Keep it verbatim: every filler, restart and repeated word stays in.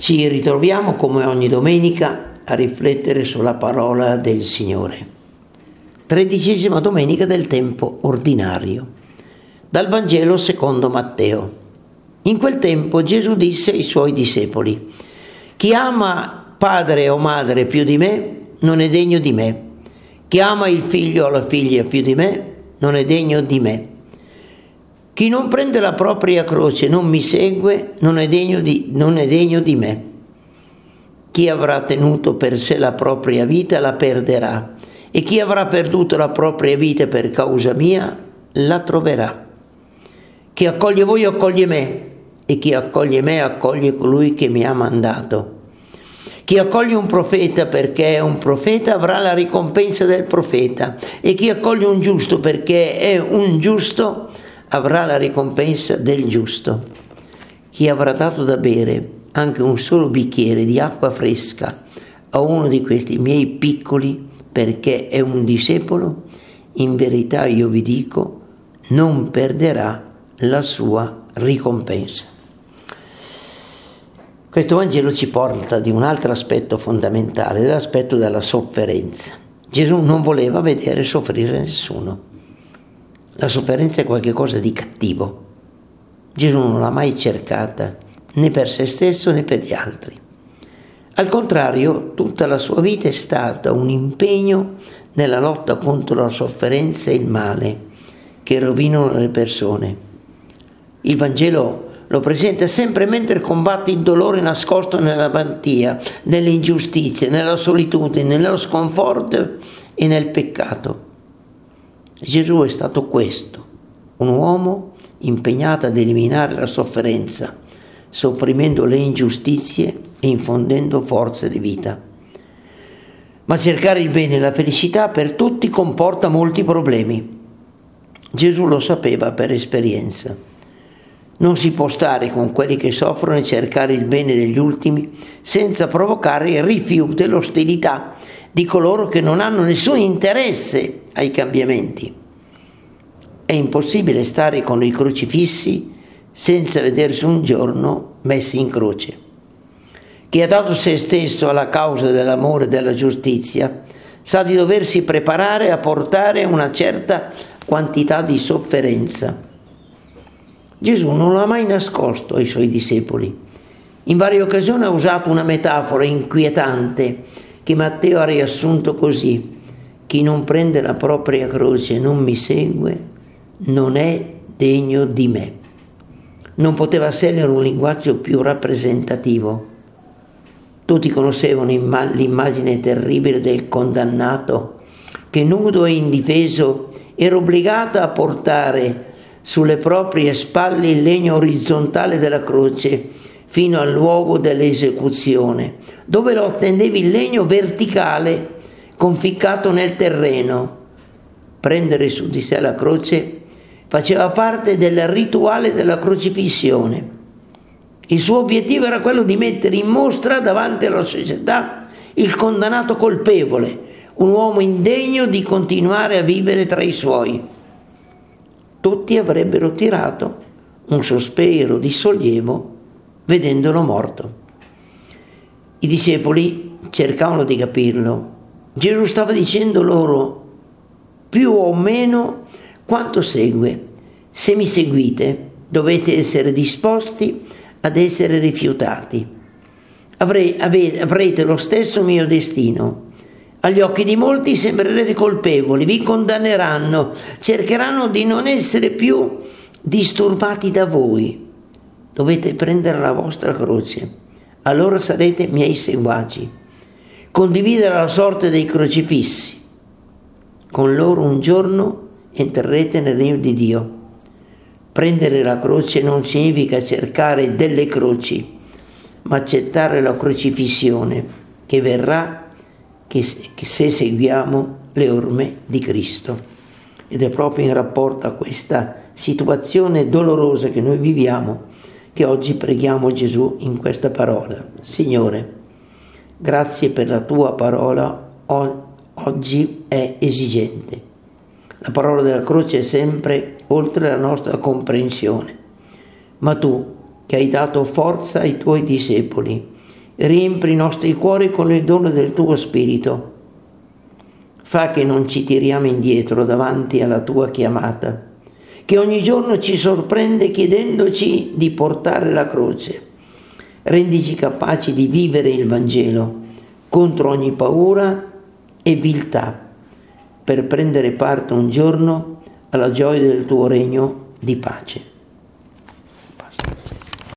Ci ritroviamo come ogni domenica a riflettere sulla parola del Signore. Tredicesima domenica del tempo ordinario. Dal Vangelo secondo Matteo. In quel tempo Gesù disse ai suoi discepoli: chi ama padre o madre più di me non è degno di me. Chi ama il figlio o la figlia più di me non è degno di me. Chi non prende la propria croce e non mi segue non è degno di, non è degno di me. Chi avrà tenuto per sé la propria vita la perderà, e chi avrà perduto la propria vita per causa mia la troverà. Chi accoglie voi accoglie me, e chi accoglie me accoglie colui che mi ha mandato. Chi accoglie un profeta perché è un profeta avrà la ricompensa del profeta, e chi accoglie un giusto perché è un giusto avrà la ricompensa del giusto. Chi avrà dato da bere anche un solo bicchiere di acqua fresca a uno di questi miei piccoli perché è un discepolo, in verità io vi dico, non perderà la sua ricompensa. Questo Vangelo ci porta di un altro aspetto fondamentale, l'aspetto della sofferenza. Gesù non voleva vedere soffrire nessuno. La sofferenza è qualcosa di cattivo. Gesù non l'ha mai cercata né per se stesso né per gli altri. Al contrario, tutta la sua vita è stata un impegno nella lotta contro la sofferenza e il male che rovinano le persone. Il Vangelo lo presenta sempre mentre combatte il dolore nascosto nella malattia, nelle ingiustizie, nella solitudine, nello sconforto e nel peccato. Gesù è stato questo, un uomo impegnato ad eliminare la sofferenza, sopprimendo le ingiustizie e infondendo forze di vita. Ma cercare il bene e la felicità per tutti comporta molti problemi. Gesù lo sapeva per esperienza. Non si può stare con quelli che soffrono e cercare il bene degli ultimi senza provocare il rifiuto e l'ostilità di coloro che non hanno nessun interesse ai cambiamenti. È impossibile stare con i crocifissi senza vedersi un giorno messi in croce. Chi ha dato se stesso alla causa dell'amore e della giustizia sa di doversi preparare a portare una certa quantità di sofferenza. Gesù non l'ha mai nascosto ai suoi discepoli. In varie occasioni ha usato una metafora inquietante che Matteo ha riassunto così: chi non prende la propria croce e non mi segue non è degno di me. Non poteva essere un linguaggio più rappresentativo. Tutti conoscevano l'immagine terribile del condannato che, nudo e indifeso, era obbligato a portare sulle proprie spalle il legno orizzontale della croce fino al luogo dell'esecuzione, dove lo attendeva il legno verticale conficcato nel terreno. Prendere su di sé la croce faceva parte del rituale della crocifissione. Il suo obiettivo era quello di mettere in mostra davanti alla società il condannato colpevole, un uomo indegno di continuare a vivere tra i suoi. Tutti avrebbero tirato un sospiro di sollievo vedendolo morto. I discepoli cercavano di capirlo. Gesù stava dicendo loro più o meno quanto segue: se mi seguite dovete essere disposti ad essere rifiutati. Avrei, ave, avrete lo stesso mio destino. Agli occhi di molti sembrerete colpevoli, vi condanneranno, cercheranno di non essere più disturbati da voi. Dovete prendere la vostra croce, allora sarete miei seguaci. Condividere la sorte dei crocifissi. Con loro un giorno entrerete nel regno di Dio. Prendere la croce non significa cercare delle croci, ma accettare la crocifissione che verrà che se seguiamo le orme di Cristo. Ed è proprio in rapporto a questa situazione dolorosa che noi viviamo che oggi preghiamo Gesù in questa parola. Signore, grazie per la tua parola, oggi è esigente. La parola della croce è sempre oltre la nostra comprensione, ma tu, che hai dato forza ai tuoi discepoli riempri i nostri cuori con il dono del tuo Spirito. Fa che non ci tiriamo indietro davanti alla tua chiamata, che ogni giorno ci sorprende chiedendoci di portare la croce. Rendici capaci di vivere il Vangelo contro ogni paura e viltà, per prendere parte un giorno alla gioia del tuo regno di pace.